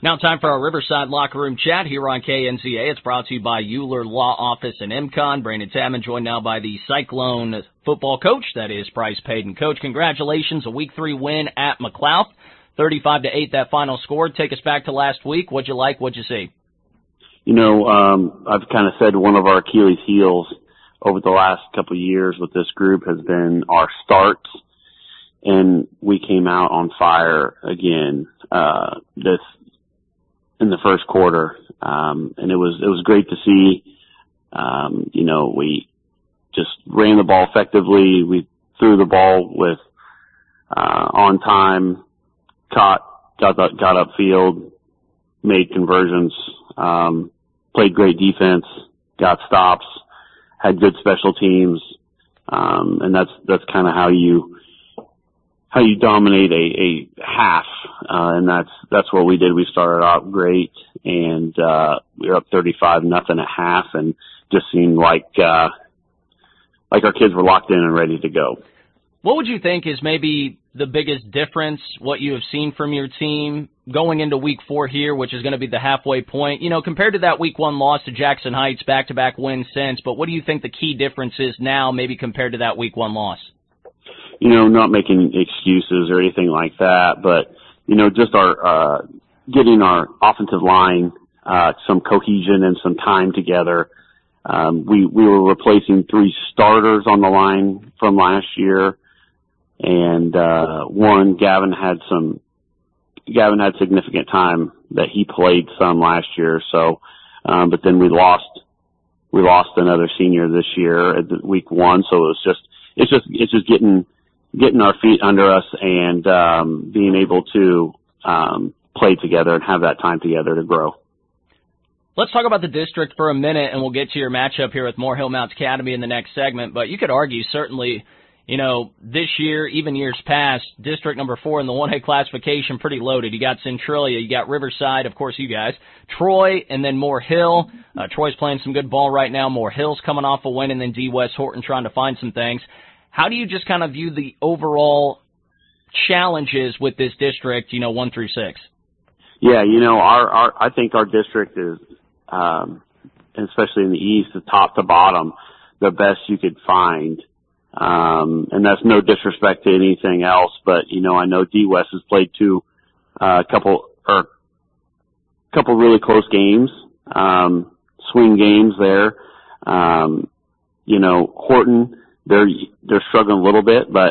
Now time for our Riverside Locker Room Chat here on KNZA. It's brought to you by Euler Law Office and MCON. Brandon Tapman joined now by the Cyclone football coach, that is Bryce Payton. Coach, congratulations, a Week 3 win at McLouth, 35-8 that final score. Take us back to last week. What'd you like? What'd you see? I've kind of said one of our Achilles heels over the last couple of years with this group has been our starts, and we came out on fire again in the first quarter, and it was great to see. We just ran the ball effectively. We threw the ball with on time, got upfield, made conversions, played great defense, got stops, had good special teams, and that's kind of how you dominate a half, and that's what we did. We started out great, and we were up 35-0 at half, and just seemed like our kids were locked in and ready to go. What would you think is maybe the biggest difference, what you have seen from your team going into Week 4 here, which is going to be the halfway point, compared to that Week 1 loss to Jackson Heights, back-to-back wins since, but what do you think the key difference is now maybe compared to that Week 1 loss? Not making excuses or anything like that, but, just our, getting our offensive line, some cohesion and some time together. We were replacing 3 starters on the line from last year, and, Gavin had significant time that he played some last year, so, but then we lost another senior this year at Week 1, so it's just getting our feet under us and being able to play together and have that time together to grow. Let's talk about the district for a minute, and we'll get to your matchup here with Moore Hill Mounts Academy in the next segment. But you could argue certainly, this year, even years past, district number 4 in the 1A classification, pretty loaded. You got Centralia, you got Riverside, of course you guys, Troy, and then Moore Hill. Troy's playing some good ball right now. Moore Hill's coming off a win, and then D. West Horton trying to find some things. How do you just kind of view the overall challenges with this district, 1 through 6? Yeah, I think our district is, especially in the East, the top to bottom, the best you could find. And that's no disrespect to anything else, but, I know D. West has played a couple really close games, swing games there. Horton, they're struggling a little bit, but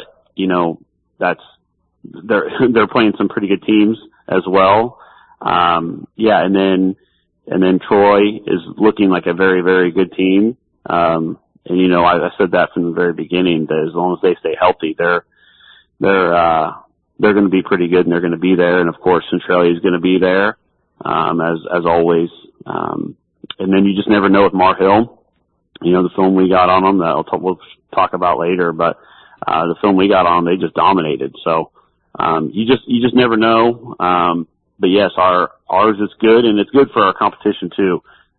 they're playing some pretty good teams as well. And then Troy is looking like a very, very good team. I said that from the very beginning, that as long as they stay healthy, they're going to be pretty good, and they're going to be there. And of course, Centralia is going to be there, as always. And then you just never know with Moore Hill. The film we got on them that we'll talk about later, but, the film we got on them, they just dominated. So, you just never know. But yes, ours is good, and it's good for our competition too.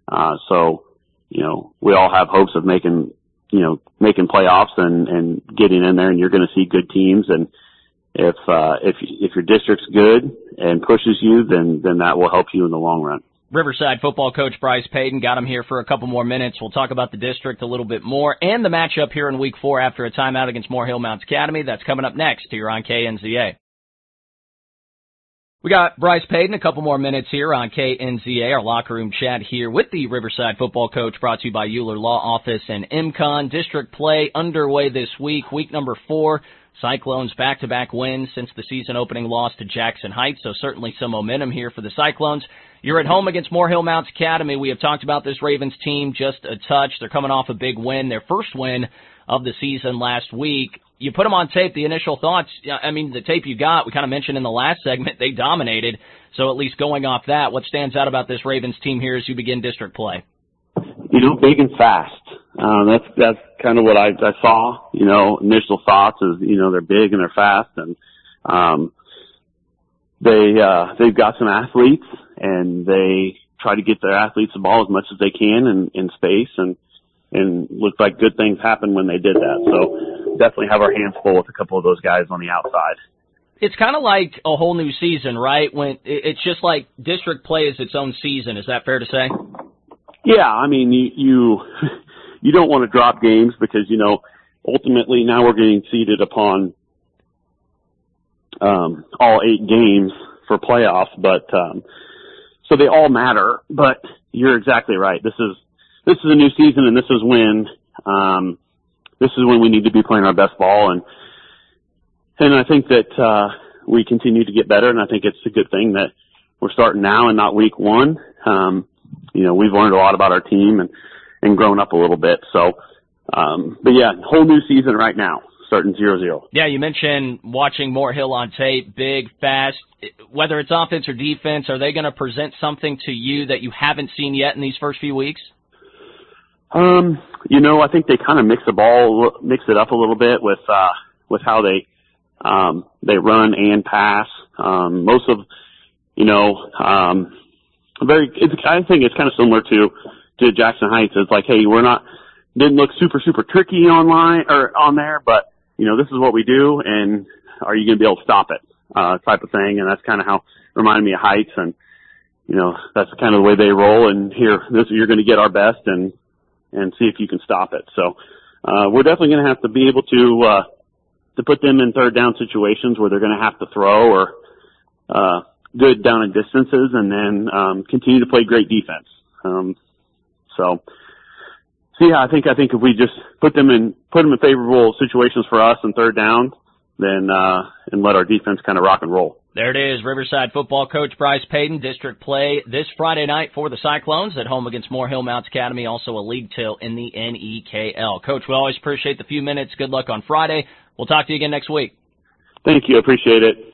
We all have hopes of making playoffs and getting in there, and you're going to see good teams. And if your district's good and pushes you, then that will help you in the long run. Riverside football coach Bryce Payton, got him here for a couple more minutes. We'll talk about the district a little bit more and the matchup here in Week 4 after a timeout against Moore Hill Mounts Academy. That's coming up next here on KNZA. We got Bryce Payton, a couple more minutes here on KNZA, our locker room chat here with the Riverside football coach, brought to you by Euler Law Office and MCON. District play underway this week, week number 4. Cyclones back-to-back wins since the season opening loss to Jackson Heights, so certainly some momentum here for the Cyclones. You're at home against Moore Hill Mounts Academy. We have talked about this Ravens team just a touch. They're coming off a big win, their first win of the season last week. You put them on tape, the initial thoughts, the tape you got, we kind of mentioned in the last segment, they dominated. So at least going off that, what stands out about this Ravens team here as you begin district play? Big and fast. That's kind of what I saw, initial thoughts is, they're big and they're fast, and, they've got some athletes, and they try to get their athletes the ball as much as they can in space, and looked like good things happened when they did that. So definitely have our hands full with a couple of those guys on the outside. It's kind of like a whole new season, right? When it's just like district play is its own season. Is that fair to say? Yeah, I mean, you you don't want to drop games because, ultimately now we're getting seeded upon all 8 games for playoffs, but so they all matter. But you're exactly right. This is a new season, and this is when we need to be playing our best ball, and I think that we continue to get better, and I think it's a good thing that we're starting now and not week 1. We've learned a lot about our team and grown up a little bit. So, but yeah, whole new season right now, starting 0-0. Yeah, you mentioned watching Moore Hill on tape, big, fast. Whether it's offense or defense, are they going to present something to you that you haven't seen yet in these first few weeks? I think they kind of mix it up a little bit with how they run and pass. Most of, I think it's kind of similar to Jackson Heights. It's like, hey, didn't look super, super tricky online or on there, but this is what we do, and are you going to be able to stop it? Type of thing. And that's kind of how it reminded me of Heights, and that's kind of the way they roll. And you're going to get our best and see if you can stop it. So, we're definitely going to have to be able to put them in third down situations where they're going to have to throw or, good down and distances, and then, continue to play great defense. So yeah, I think if we just put them in favorable situations for us in third down, then, and let our defense kind of rock and roll. There it is, Riverside football coach Bryce Payton. District play this Friday night for the Cyclones at home against Moore Hill Mounts Academy, also a league tilt in the NEKL. Coach, we always appreciate the few minutes. Good luck on Friday. We'll talk to you again next week. Thank you. Appreciate it.